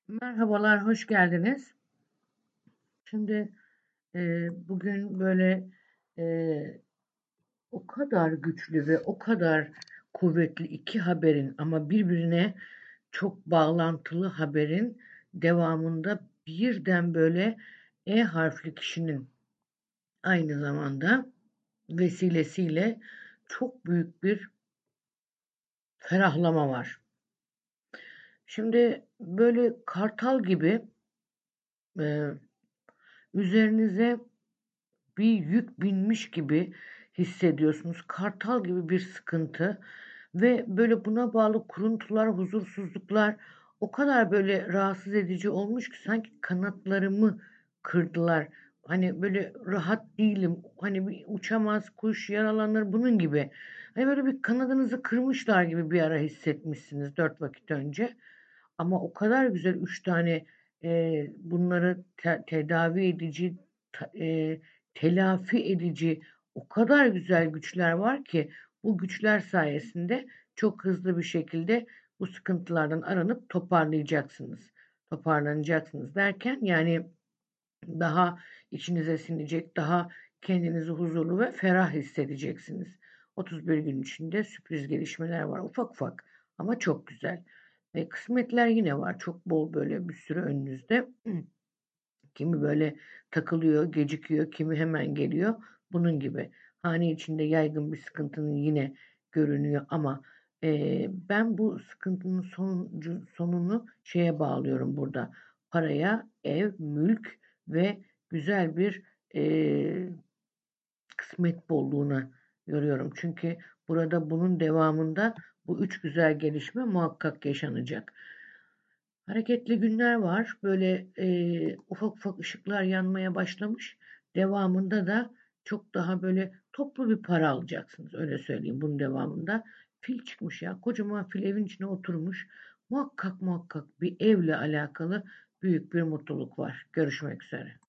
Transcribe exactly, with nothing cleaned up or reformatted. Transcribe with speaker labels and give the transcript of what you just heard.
Speaker 1: Merhabalar, hoş geldiniz. Şimdi e, bugün böyle e, o kadar güçlü ve o kadar kuvvetli iki haberin ama birbirine çok bağlantılı haberin devamında birden böyle E harfli kişinin aynı zamanda vesilesiyle çok büyük bir ferahlama var. Şimdi böyle kartal gibi e, üzerinize bir yük binmiş gibi hissediyorsunuz. Kartal gibi bir sıkıntı ve böyle buna bağlı kuruntular, huzursuzluklar o kadar böyle rahatsız edici olmuş ki sanki kanatlarımı kırdılar. Hani böyle rahat değilim. Hani bir uçamaz kuş yaralanır bunun gibi. Hani böyle bir kanadınızı kırmışlar gibi bir ara hissetmişsiniz dört vakit önce. Ama o kadar güzel üç tane e, bunları te- tedavi edici, ta- e, telafi edici o kadar güzel güçler var ki bu güçler sayesinde çok hızlı bir şekilde bu sıkıntılardan aranıp toparlayacaksınız. Toparlanacaksınız derken yani daha içinize sinecek, daha kendinizi huzurlu ve ferah hissedeceksiniz. otuz bir gün içinde sürpriz gelişmeler var. Ufak ufak ama çok güzel. Ve kısmetler yine var. Çok bol böyle bir sürü önünüzde. Kimi böyle takılıyor, gecikiyor, kimi hemen geliyor. Bunun gibi. Hane içinde yaygın bir sıkıntının yine görünüyor ama eee, ben bu sıkıntının sonucu, sonunu şeye bağlıyorum burada. Paraya, ev, mülk ve güzel bir eee, kısmet bolluğuna görüyorum. Çünkü burada bunun devamında bu üç güzel gelişme muhakkak yaşanacak. Hareketli günler var. Böyle eee, ufak ufak ışıklar yanmaya başlamış. Devamında da çok daha böyle toplu bir para alacaksınız. Öyle söyleyeyim bunun devamında. Fil çıkmış ya. Kocaman fil evin içine oturmuş. Muhakkak muhakkak bir evle alakalı büyük bir mutluluk var. Görüşmek üzere.